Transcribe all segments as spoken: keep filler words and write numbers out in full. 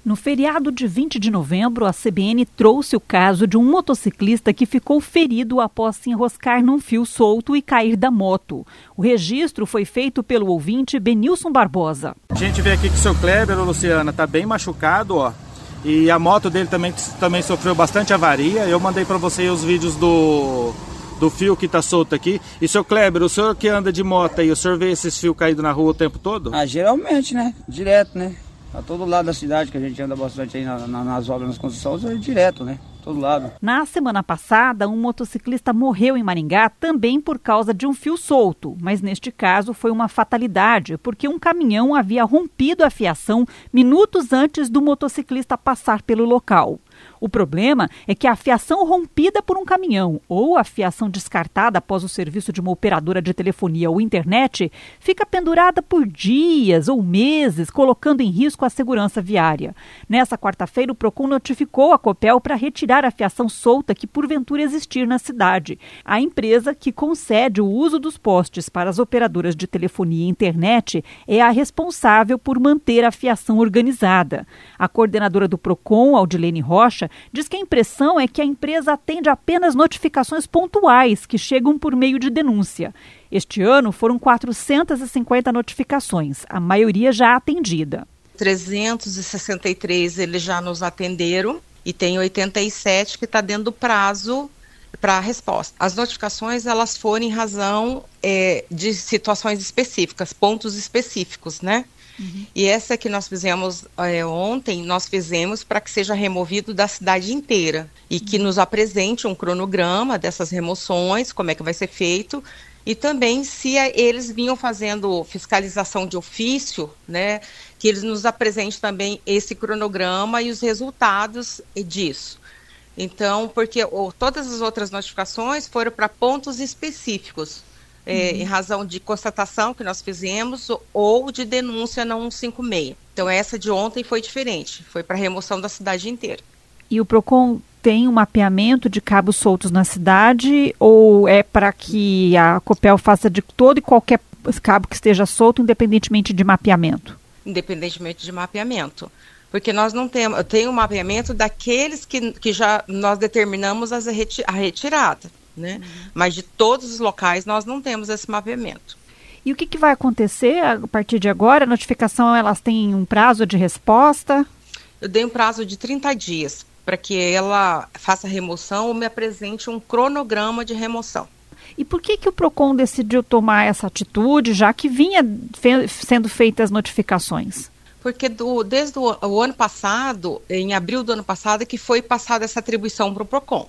No feriado de vinte de novembro, a C B N trouxe o caso de um motociclista que ficou ferido após se enroscar num fio solto e cair da moto. O registro foi feito pelo ouvinte Benilson Barbosa. A gente vê aqui que o seu Kleber, ô Luciana, está bem machucado, ó. E a moto dele também, também sofreu bastante avaria. Eu mandei para você os vídeos do, do fio que está solto aqui. E seu Kleber, o senhor que anda de moto aí, o senhor vê esses fios caídos na rua o tempo todo? Ah, geralmente, né? Direto, né? A todo lado da cidade, que a gente anda bastante aí na, na, nas obras, nas construções, é direto, né? Todo lado. Na semana passada, um motociclista morreu em Maringá também por causa de um fio solto, mas neste caso foi uma fatalidade, porque um caminhão havia rompido a fiação minutos antes do motociclista passar pelo local. O problema é que a fiação rompida por um caminhão ou a fiação descartada após o serviço de uma operadora de telefonia ou internet fica pendurada por dias ou meses, colocando em risco a segurança viária. Nessa quarta-feira, o Procon notificou a Copel para retirar a fiação solta que porventura existir na cidade. A empresa que concede o uso dos postes para as operadoras de telefonia e internet é a responsável por manter a fiação organizada. A coordenadora do Procon, Aldilene Rocha, diz que a impressão é que a empresa atende apenas notificações pontuais que chegam por meio de denúncia. Este ano foram quatrocentas e cinquenta notificações, a maioria já atendida. trezentos e sessenta e três eles já nos atenderam e tem oitenta e sete que está dentro do prazo para a resposta. As notificações elas foram em razão é, de situações específicas, pontos específicos, né? Uhum. E essa que nós fizemos é, ontem, nós fizemos para que seja removido da cidade inteira e que nos apresente um cronograma dessas remoções, como é que vai ser feito, e também se a, eles vinham fazendo fiscalização de ofício, né, que eles nos apresentem também esse cronograma e os resultados disso. Então, porque ou, todas as outras notificações foram para pontos específicos. É, uhum. Em razão de constatação que nós fizemos ou de denúncia na cento e cinquenta e seis. Então essa de ontem foi diferente, foi para remoção da cidade inteira. E o Procon tem um mapeamento de cabos soltos na cidade ou é para que a Copel faça de todo e qualquer cabo que esteja solto, independentemente de mapeamento? Independentemente de mapeamento. Porque nós não temos, eu tenho um mapeamento daqueles que, que já nós determinamos as reti- a retirada. Né? Uhum. Mas de todos os locais nós não temos esse mapeamento. E o que, que vai acontecer a partir de agora? A notificação, elas têm um prazo de resposta? Eu dei um prazo de trinta dias para que ela faça a remoção ou me apresente um cronograma de remoção. E por que, que o Procon decidiu tomar essa atitude, já que vinha fe- sendo feitas as notificações? Porque do, desde o, o ano passado, em abril do ano passado, que foi passada essa atribuição para o Procon.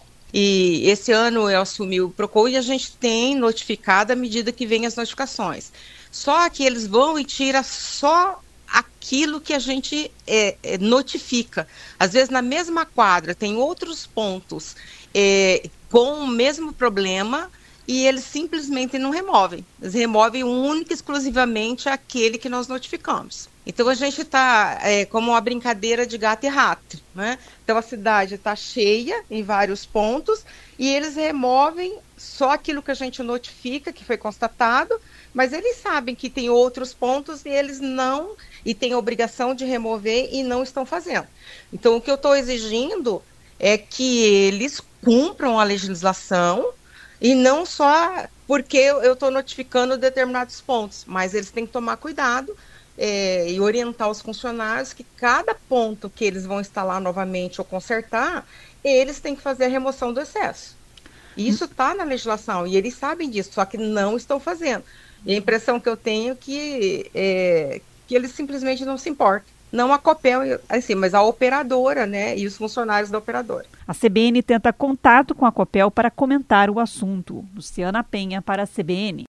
E esse ano eu assumi o Procon e a gente tem notificado à medida que vem as notificações. Só que eles vão e tiram só aquilo que a gente é, é, notifica. Às vezes na mesma quadra tem outros pontos é, com o mesmo problema e eles simplesmente não removem. Eles removem única e exclusivamente aquele que nós notificamos. Então a gente está é, como uma brincadeira de gato e rato, né? Então a cidade está cheia em vários pontos e eles removem só aquilo que a gente notifica, que foi constatado, mas eles sabem que tem outros pontos e eles não, e têm a obrigação de remover e não estão fazendo. Então o que eu estou exigindo é que eles cumpram a legislação e não só porque eu estou notificando determinados pontos, mas eles têm que tomar cuidado É, e orientar os funcionários que cada ponto que eles vão instalar novamente ou consertar, eles têm que fazer a remoção do excesso. Isso está na legislação e eles sabem disso, só que não estão fazendo. E a impressão que eu tenho é que, é, que eles simplesmente não se importam. Não a Copel, assim, mas a operadora, né, e os funcionários da operadora. A C B N tenta contato com a Copel para comentar o assunto. Luciana Penha para a C B N.